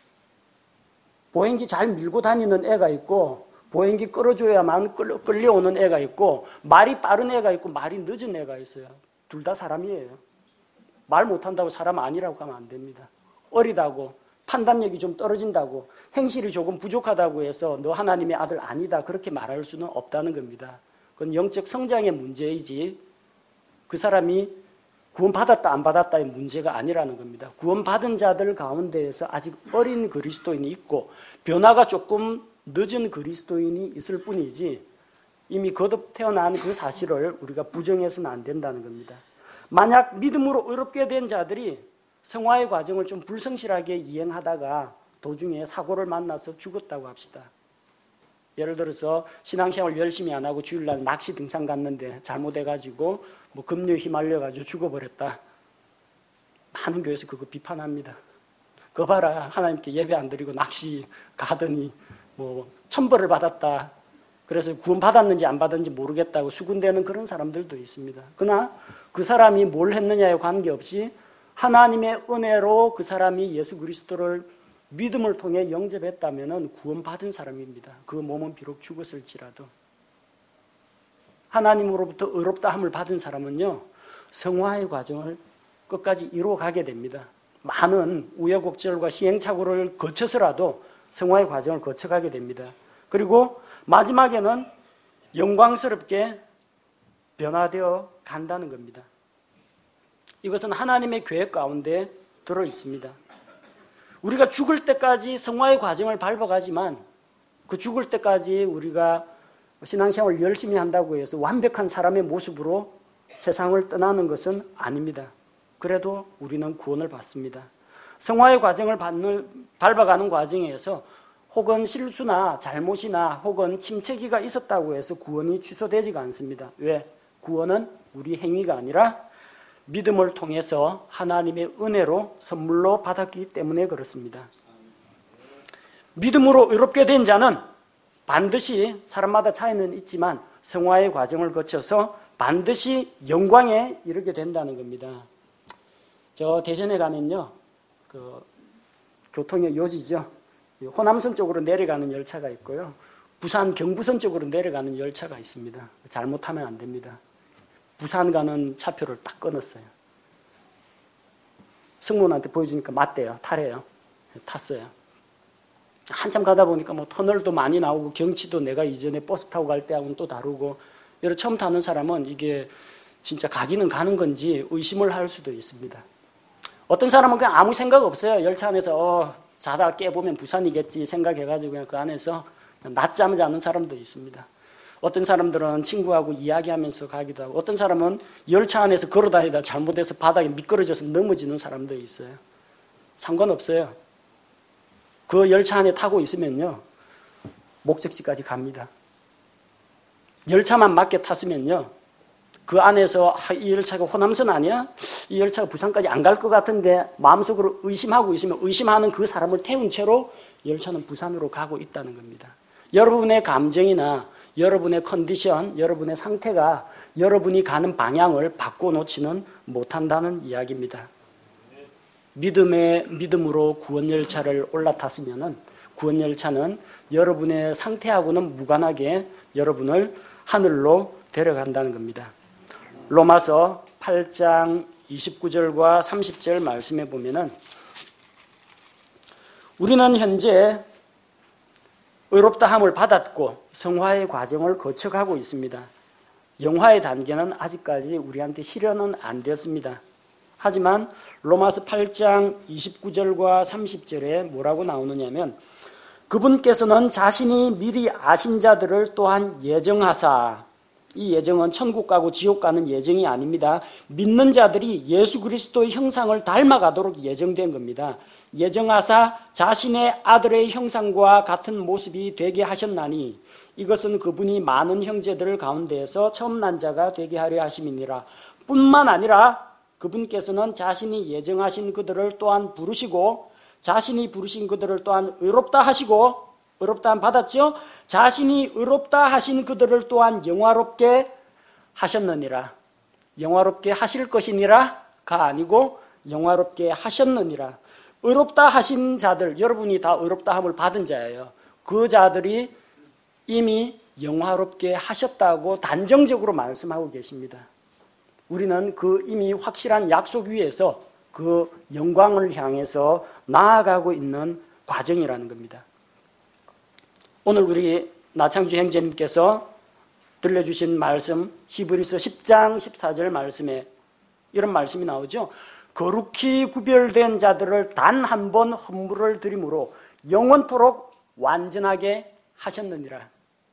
보행기 잘 밀고 다니는 애가 있고, 보행기 끌어줘야만 끌려, 끌려오는 애가 있고, 말이 빠른 애가 있고 말이 늦은 애가 있어요. 둘 다 사람이에요. 말 못한다고 사람 아니라고 하면 안 됩니다. 어리다고, 판단력이 좀 떨어진다고, 행실이 조금 부족하다고 해서 너 하나님의 아들 아니다, 그렇게 말할 수는 없다는 겁니다. 그건 영적 성장의 문제이지 그 사람이 구원받았다 안 받았다의 문제가 아니라는 겁니다. 구원받은 자들 가운데에서 아직 어린 그리스도인이 있고 변화가 조금 늦은 그리스도인이 있을 뿐이지, 이미 거듭 태어난 그 사실을 우리가 부정해서는 안 된다는 겁니다. 만약 믿음으로 의롭게 된 자들이 성화의 과정을 좀 불성실하게 이행하다가 도중에 사고를 만나서 죽었다고 합시다. 예를 들어서 신앙생활 열심히 안 하고 주일날 낚시 등산 갔는데 잘못해가지고 뭐 급류에 휘말려가지고 죽어버렸다. 많은 교회에서 그거 비판합니다. 그거 봐라, 하나님께 예배 안 드리고 낚시 가더니 뭐 천벌을 받았다. 그래서 구원 받았는지 안 받았는지 모르겠다고 수군대는 그런 사람들도 있습니다. 그러나 그 사람이 뭘 했느냐에 관계없이 하나님의 은혜로 그 사람이 예수 그리스도를 믿음을 통해 영접했다면 구원받은 사람입니다. 그 몸은 비록 죽었을지라도. 하나님으로부터 의롭다함을 받은 사람은요, 성화의 과정을 끝까지 이루어가게 됩니다. 많은 우여곡절과 시행착오를 거쳐서라도 성화의 과정을 거쳐가게 됩니다. 그리고 마지막에는 영광스럽게 변화되어 간다는 겁니다. 이것은 하나님의 계획 가운데 들어 있습니다. 우리가 죽을 때까지 성화의 과정을 밟아가지만 그 죽을 때까지 우리가 신앙생활을 열심히 한다고 해서 완벽한 사람의 모습으로 세상을 떠나는 것은 아닙니다. 그래도 우리는 구원을 받습니다. 성화의 과정을 받는, 밟아가는 과정에서 혹은 실수나 잘못이나 혹은 침체기가 있었다고 해서 구원이 취소되지가 않습니다. 왜? 구원은 우리 행위가 아니라 믿음을 통해서 하나님의 은혜로 선물로 받았기 때문에 그렇습니다. 믿음으로 의롭게 된 자는 반드시 사람마다 차이는 있지만 성화의 과정을 거쳐서 반드시 영광에 이르게 된다는 겁니다. 저 대전에 가면요, 그 교통의 요지죠. 호남선 쪽으로 내려가는 열차가 있고요. 부산 경부선 쪽으로 내려가는 열차가 있습니다. 잘못하면 안 됩니다. 부산 가는 차표를 딱 끊었어요. 승무원한테 보여주니까 맞대요. 타래요. 탔어요. 한참 가다 보니까 뭐 터널도 많이 나오고 경치도 내가 이전에 버스 타고 갈 때하고는 또 다르고, 여러 처음 타는 사람은 이게 진짜 가기는 가는 건지 의심을 할 수도 있습니다. 어떤 사람은 그냥 아무 생각 없어요. 열차 안에서 어, 자다 깨보면 부산이겠지 생각해가지고 그냥 그 안에서 낮잠 자는 사람도 있습니다. 어떤 사람들은 친구하고 이야기하면서 가기도 하고, 어떤 사람은 열차 안에서 걸어다니다 잘못해서 바닥에 미끄러져서 넘어지는 사람도 있어요. 상관없어요. 그 열차 안에 타고 있으면요, 목적지까지 갑니다. 열차만 맞게 탔으면요, 그 안에서 아, 이 열차가 호남선 아니야? 이 열차가 부산까지 안 갈 것 같은데 마음속으로 의심하고 있으면 의심하는 그 사람을 태운 채로 열차는 부산으로 가고 있다는 겁니다. 여러분의 감정이나 여러분의 컨디션, 여러분의 상태가 여러분이 가는 방향을 바꿔놓지는 못한다는 이야기입니다. 믿음의 믿음으로 구원열차를 올라탔으면 구원열차는 여러분의 상태하고는 무관하게 여러분을 하늘로 데려간다는 겁니다. 로마서 팔 장 이십구 절과 삼십 절 말씀해 보면은 우리는 현재 의롭다함을 받았고 성화의 과정을 거쳐가고 있습니다. 영화의 단계는 아직까지 우리한테 실현은 안 되었습니다. 하지만 로마서 팔 장 이십구 절과 삼십 절에 뭐라고 나오느냐면, 그분께서는 자신이 미리 아신 자들을 또한 예정하사, 이 예정은 천국 가고 지옥 가는 예정이 아닙니다. 믿는 자들이 예수 그리스도의 형상을 닮아가도록 예정된 겁니다. 예정하사 자신의 아들의 형상과 같은 모습이 되게 하셨나니 이것은 그분이 많은 형제들 가운데에서 처음 난 자가 되게 하려 하심이니라. 뿐만 아니라 그분께서는 자신이 예정하신 그들을 또한 부르시고 자신이 부르신 그들을 또한 의롭다 하시고, 의롭다함 받았죠? 자신이 의롭다 하신 그들을 또한 영화롭게 하셨느니라. 영화롭게 하실 것이니라가 아니고 영화롭게 하셨느니라. 의롭다 하신 자들, 여러분이 다 의롭다함을 받은 자예요. 그 자들이 이미 영화롭게 하셨다고 단정적으로 말씀하고 계십니다. 우리는 그 이미 확실한 약속 위에서 그 영광을 향해서 나아가고 있는 과정이라는 겁니다. 오늘 우리 나창주 형제님께서 들려주신 말씀, 히브리서 십 장 십사 절 말씀에 이런 말씀이 나오죠. 거룩히 구별된 자들을 단 한 번 헌물을 드림으로 영원토록 완전하게 하셨느니라.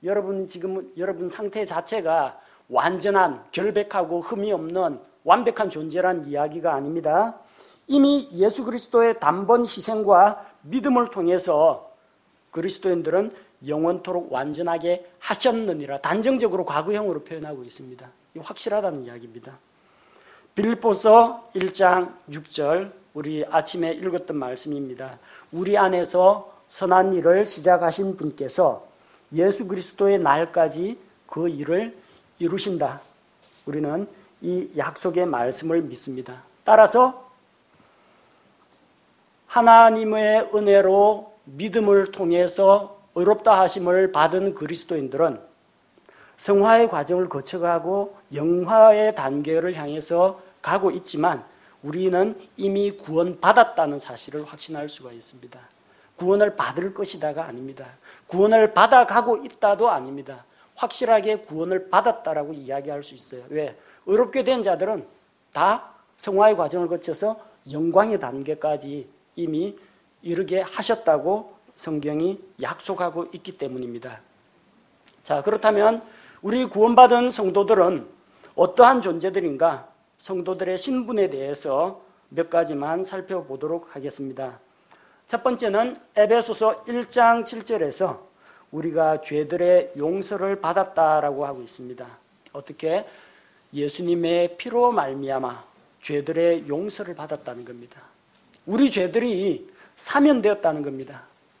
여러분 지금 여러분 상태 자체가 완전한, 결백하고 흠이 없는 완벽한 존재란 이야기가 아닙니다. 이미 예수 그리스도의 단번 희생과 믿음을 통해서 그리스도인들은 영원토록 완전하게 하셨느니라 단정적으로 과거형으로 표현하고 있습니다. 이 확실하다는 이야기입니다. 빌립보서 일 장 육 절, 우리 아침에 읽었던 말씀입니다. 우리 안에서 선한 일을 시작하신 분께서 예수 그리스도의 날까지 그 일을 이루신다. 우리는 이 약속의 말씀을 믿습니다. 따라서 하나님의 은혜로 믿음을 통해서 의롭다 하심을 받은 그리스도인들은 성화의 과정을 거쳐가고 영화의 단계를 향해서 가고 있지만 우리는 이미 구원받았다는 사실을 확신할 수가 있습니다. 구원을 받을 것이다가 아닙니다. 구원을 받아가고 있다도 아닙니다. 확실하게 구원을 받았다라고 이야기할 수 있어요. 왜? 의롭게 된 자들은 다 성화의 과정을 거쳐서 영광의 단계까지 이미 이르게 하셨다고 성경이 약속하고 있기 때문입니다. 자, 그렇다면 우리 구원받은 성도들은 어떠한 존재들인가? 성도들의 신분에 대해서 몇 가지만 살펴보도록 하겠습니다. 첫 번째는 에베소서 일 장 칠 절에서 우리가 죄들의 용서를 받았다라고 하고 있습니다. 어떻게? 예수님의 피로 말미암아 죄들의 용서를 받았다는 겁니다. 우리 죄들이 사면되었다는 겁니다.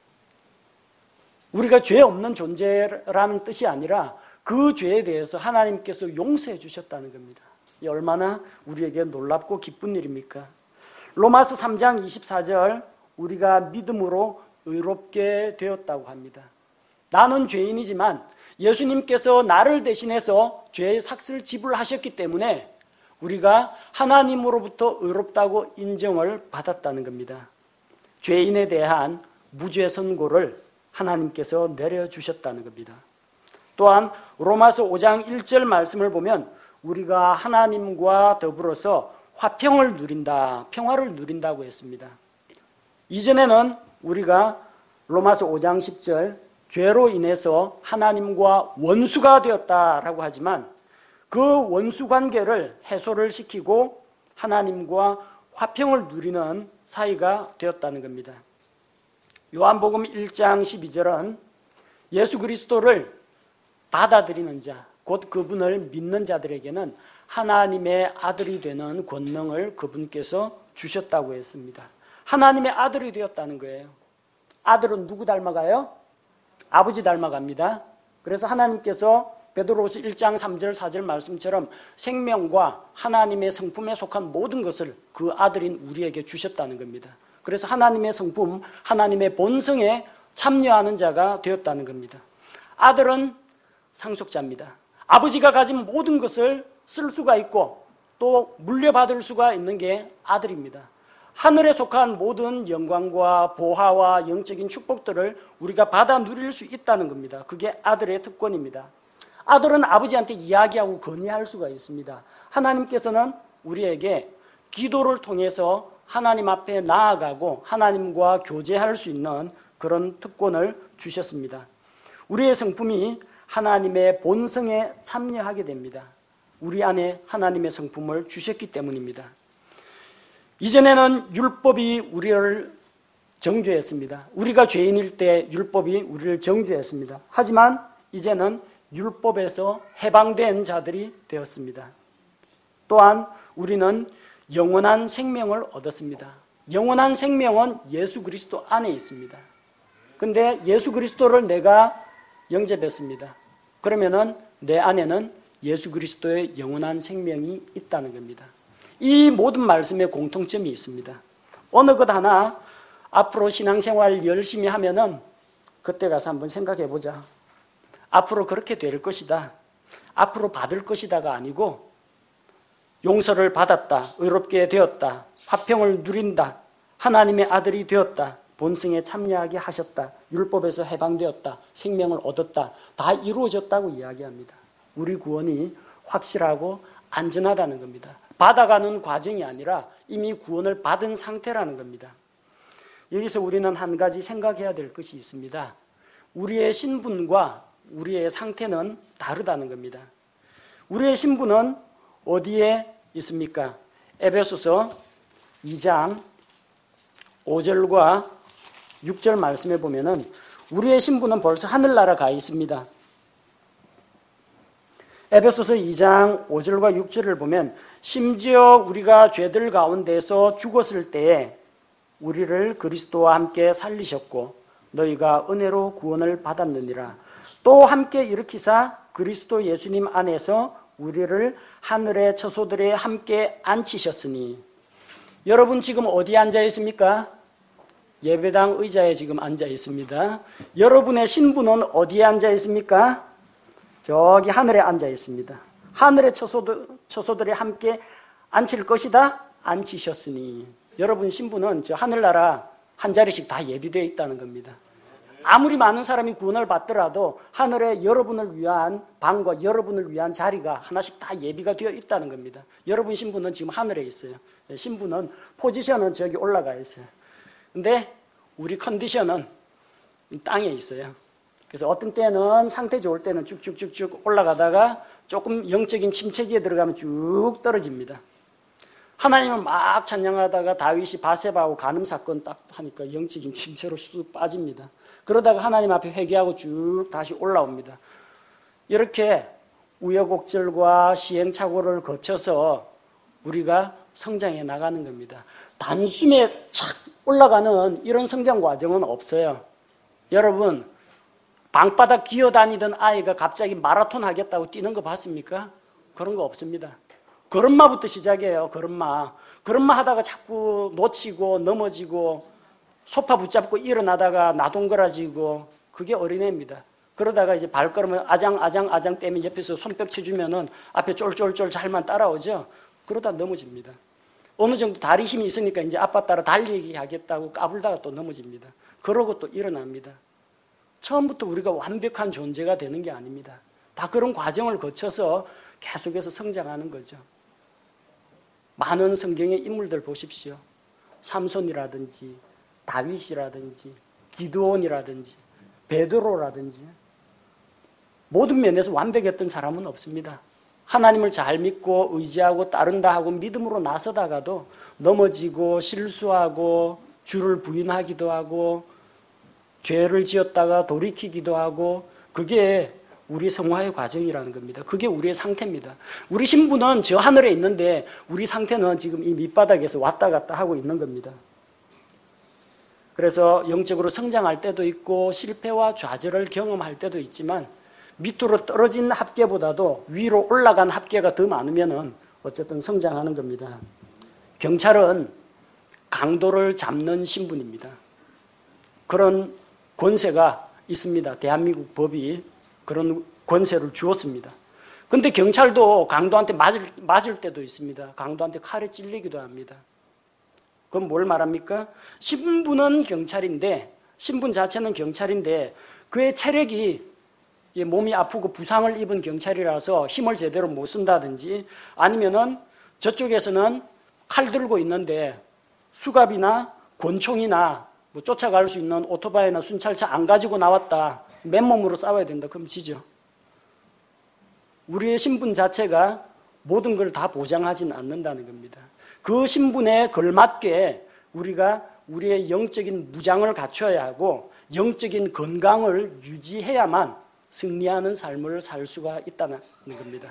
우리가 죄 없는 존재라는 뜻이 아니라 그 죄에 대해서 하나님께서 용서해 주셨다는 겁니다. 이 얼마나 우리에게 놀랍고 기쁜 일입니까? 로마서 삼 장 이십사 절, 우리가 믿음으로 의롭게 되었다고 합니다. 나는 죄인이지만 예수님께서 나를 대신해서 죄의 삭슬 지불하셨기 때문에 우리가 하나님으로부터 의롭다고 인정을 받았다는 겁니다. 죄인에 대한 무죄 선고를 하나님께서 내려주셨다는 겁니다. 또한 로마서 오 장 일 절 말씀을 보면 우리가 하나님과 더불어서 화평을 누린다, 평화를 누린다고 했습니다. 이전에는 우리가 로마서 오 장 십 절 죄로 인해서 하나님과 원수가 되었다라고 하지만 그 원수 관계를 해소를 시키고 하나님과 화평을 누리는 사이가 되었다는 겁니다. 요한복음 일 장 십이 절은 예수 그리스도를 받아들이는 자, 곧 그분을 믿는 자들에게는 하나님의 아들이 되는 권능을 그분께서 주셨다고 했습니다. 하나님의 아들이 되었다는 거예요. 아들은 누구 닮아가요? 아버지 닮아갑니다. 그래서 하나님께서 베드로후서 일 장 삼 절 사 절 말씀처럼 생명과 하나님의 성품에 속한 모든 것을 그 아들인 우리에게 주셨다는 겁니다. 그래서 하나님의 성품, 하나님의 본성에 참여하는 자가 되었다는 겁니다. 아들은 상속자입니다. 아버지가 가진 모든 것을 쓸 수가 있고 또 물려받을 수가 있는 게 아들입니다. 하늘에 속한 모든 영광과 보화와 영적인 축복들을 우리가 받아 누릴 수 있다는 겁니다. 그게 아들의 특권입니다. 아들은 아버지한테 이야기하고 건의할 수가 있습니다. 하나님께서는 우리에게 기도를 통해서 하나님 앞에 나아가고 하나님과 교제할 수 있는 그런 특권을 주셨습니다. 우리의 성품이 하나님의 본성에 참여하게 됩니다. 우리 안에 하나님의 성품을 주셨기 때문입니다. 이전에는 율법이 우리를 정죄했습니다. 우리가 죄인일 때 율법이 우리를 정죄했습니다. 하지만 이제는 율법에서 해방된 자들이 되었습니다. 또한 우리는 영원한 생명을 얻었습니다. 영원한 생명은 예수 그리스도 안에 있습니다. 근데 예수 그리스도를 내가 영접했습니다. 그러면은 내 안에는 예수 그리스도의 영원한 생명이 있다는 겁니다. 이 모든 말씀에 공통점이 있습니다. 어느 것 하나 앞으로 신앙생활 열심히 하면은 그때 가서 한번 생각해 보자. 앞으로 그렇게 될 것이다. 앞으로 받을 것이다가 아니고 용서를 받았다. 의롭게 되었다. 화평을 누린다. 하나님의 아들이 되었다. 본성에 참여하게 하셨다. 율법에서 해방되었다. 생명을 얻었다. 다 이루어졌다고 이야기합니다. 우리 구원이 확실하고 안전하다는 겁니다. 받아가는 과정이 아니라 이미 구원을 받은 상태라는 겁니다. 여기서 우리는 한 가지 생각해야 될 것이 있습니다. 우리의 신분과 우리의 상태는 다르다는 겁니다. 우리의 신분은 어디에 있습니까? 에베소서 이 장 오 절과 육 절 말씀에 보면은 우리의 신분은 벌써 하늘나라 가 있습니다. 에베소서 이 장 오 절과 육 절을 보면 심지어 우리가 죄들 가운데서 죽었을 때에 우리를 그리스도와 함께 살리셨고 너희가 은혜로 구원을 받았느니라. 또 함께 일으키사 그리스도 예수님 안에서 우리를 하늘의 처소들에 함께 앉히셨으니. 여러분 지금 어디에 앉아 있습니까? 예배당 의자에 지금 앉아 있습니다. 여러분의 신분은 어디에 앉아 있습니까? 저기 하늘에 앉아 있습니다. 하늘의 처소들, 처소들에 함께 앉힐 것이다. 앉히셨으니. 여러분 신분은 저 하늘나라 한 자리씩 다 예비되어 있다는 겁니다. 아무리 많은 사람이 구원을 받더라도 하늘에 여러분을 위한 방과 여러분을 위한 자리가 하나씩 다 예비가 되어 있다는 겁니다. 여러분 신분은 지금 하늘에 있어요. 신분은, 포지션은 저기 올라가 있어요. 근데 우리 컨디션은 땅에 있어요. 그래서 어떤 때는 상태 좋을 때는 쭉쭉쭉쭉 올라가다가 조금 영적인 침체기에 들어가면 쭉 떨어집니다. 하나님을 막 찬양하다가 다윗이 바세바하고 간음 사건 딱 하니까 영적인 침체로 쑥 빠집니다. 그러다가 하나님 앞에 회개하고 쭉 다시 올라옵니다. 이렇게 우여곡절과 시행착오를 거쳐서 우리가 성장해 나가는 겁니다. 단숨에 착 올라가는 이런 성장 과정은 없어요. 여러분, 방바닥 기어다니던 아이가 갑자기 마라톤 하겠다고 뛰는 거 봤습니까? 그런 거 없습니다. 걸음마부터 시작해요. 걸음마. 걸음마 하다가 자꾸 놓치고 넘어지고 소파 붙잡고 일어나다가 나동그라지고, 그게 어린애입니다. 그러다가 이제 발걸음을 아장 아장 아장 떼면 옆에서 손뼉 쳐주면은 앞에 쫄쫄쫄 잘만 따라오죠. 그러다 넘어집니다. 어느 정도 다리 힘이 있으니까 이제 아빠 따라 달리기 하겠다고 까불다가 또 넘어집니다. 그러고 또 일어납니다. 처음부터 우리가 완벽한 존재가 되는 게 아닙니다. 다 그런 과정을 거쳐서 계속해서 성장하는 거죠. 많은 성경의 인물들 보십시오. 삼손이라든지 다윗이라든지 기드온이라든지 베드로라든지 모든 면에서 완벽했던 사람은 없습니다. 하나님을 잘 믿고 의지하고 따른다 하고 믿음으로 나서다가도 넘어지고 실수하고 주를 부인하기도 하고 죄를 지었다가 돌이키기도 하고, 그게 우리 성화의 과정이라는 겁니다. 그게 우리의 상태입니다. 우리 신분은 저 하늘에 있는데 우리 상태는 지금 이 밑바닥에서 왔다 갔다 하고 있는 겁니다. 그래서 영적으로 성장할 때도 있고 실패와 좌절을 경험할 때도 있지만 밑으로 떨어진 합계보다도 위로 올라간 합계가 더 많으면 어쨌든 성장하는 겁니다. 경찰은 강도를 잡는 신분입니다. 그런 권세가 있습니다. 대한민국 법이 그런 권세를 주었습니다. 그런데 경찰도 강도한테 맞을, 맞을 때도 있습니다. 강도한테 칼에 찔리기도 합니다. 그건 뭘 말합니까? 신분은 경찰인데, 신분 자체는 경찰인데 그의 체력이 몸이 아프고 부상을 입은 경찰이라서 힘을 제대로 못 쓴다든지, 아니면은 저쪽에서는 칼 들고 있는데 수갑이나 권총이나 뭐 쫓아갈 수 있는 오토바이나 순찰차 안 가지고 나왔다. 맨몸으로 싸워야 된다. 그럼 지죠. 우리의 신분 자체가 모든 걸 다 보장하지는 않는다는 겁니다. 그 신분에 걸맞게 우리가 우리의 영적인 무장을 갖춰야 하고 영적인 건강을 유지해야만 승리하는 삶을 살 수가 있다는 겁니다.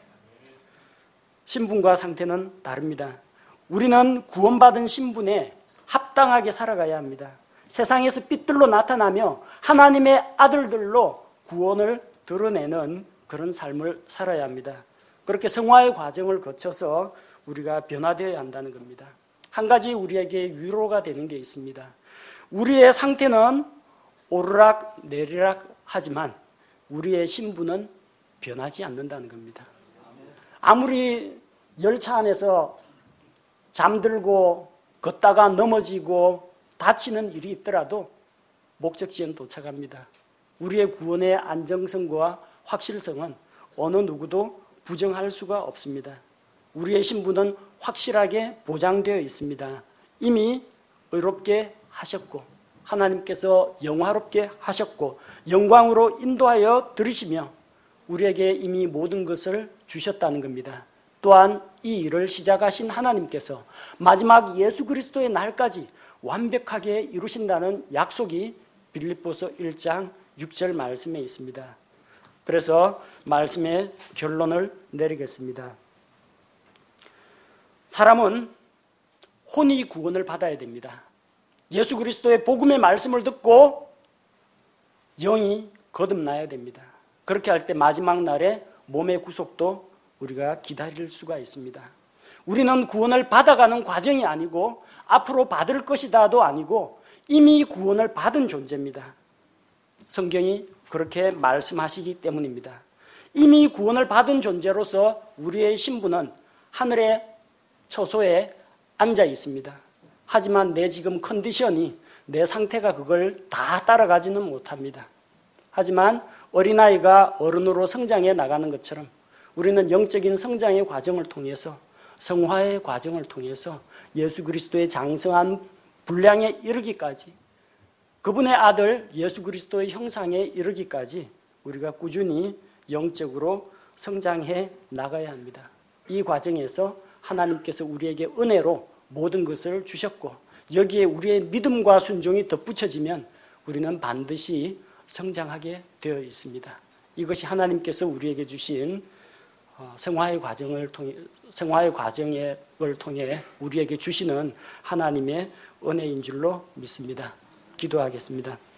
신분과 상태는 다릅니다. 우리는 구원받은 신분에 합당하게 살아가야 합니다. 세상에서 빛들로 나타나며 하나님의 아들들로 구원을 드러내는 그런 삶을 살아야 합니다. 그렇게 성화의 과정을 거쳐서 우리가 변화되어야 한다는 겁니다. 한 가지 우리에게 위로가 되는 게 있습니다. 우리의 상태는 오르락 내리락 하지만 우리의 신분은 변하지 않는다는 겁니다. 아무리 열차 안에서 잠들고 걷다가 넘어지고 다치는 일이 있더라도 목적지에는 도착합니다. 우리의 구원의 안정성과 확실성은 어느 누구도 부정할 수가 없습니다. 우리의 신분은 확실하게 보장되어 있습니다. 이미 의롭게 하셨고 하나님께서 영화롭게 하셨고 영광으로 인도하여 들으시며 우리에게 이미 모든 것을 주셨다는 겁니다. 또한 이 일을 시작하신 하나님께서 마지막 예수 그리스도의 날까지 완벽하게 이루신다는 약속이 빌립보서 일 장 육 절 말씀에 있습니다. 그래서 말씀의 결론을 내리겠습니다. 사람은 혼이 구원을 받아야 됩니다. 예수 그리스도의 복음의 말씀을 듣고 영이 거듭나야 됩니다. 그렇게 할 때 마지막 날에 몸의 구속도 우리가 기다릴 수가 있습니다. 우리는 구원을 받아가는 과정이 아니고 앞으로 받을 것이다도 아니고 이미 구원을 받은 존재입니다. 성경이 그렇게 말씀하시기 때문입니다. 이미 구원을 받은 존재로서 우리의 신분은 하늘의 처소에 앉아 있습니다. 하지만 내 지금 컨디션이, 내 상태가 그걸 다 따라가지는 못합니다. 하지만 어린아이가 어른으로 성장해 나가는 것처럼 우리는 영적인 성장의 과정을 통해서, 성화의 과정을 통해서 예수 그리스도의 장성한 분량에 이르기까지, 그분의 아들 예수 그리스도의 형상에 이르기까지 우리가 꾸준히 영적으로 성장해 나가야 합니다. 이 과정에서 하나님께서 우리에게 은혜로 모든 것을 주셨고 여기에 우리의 믿음과 순종이 덧붙여지면 우리는 반드시 성장하게 되어 있습니다. 이것이 하나님께서 우리에게 주신 성화의 과정을 통해 성화의 과정을 통해 우리에게 주시는 하나님의 은혜인 줄로 믿습니다. 기도하겠습니다.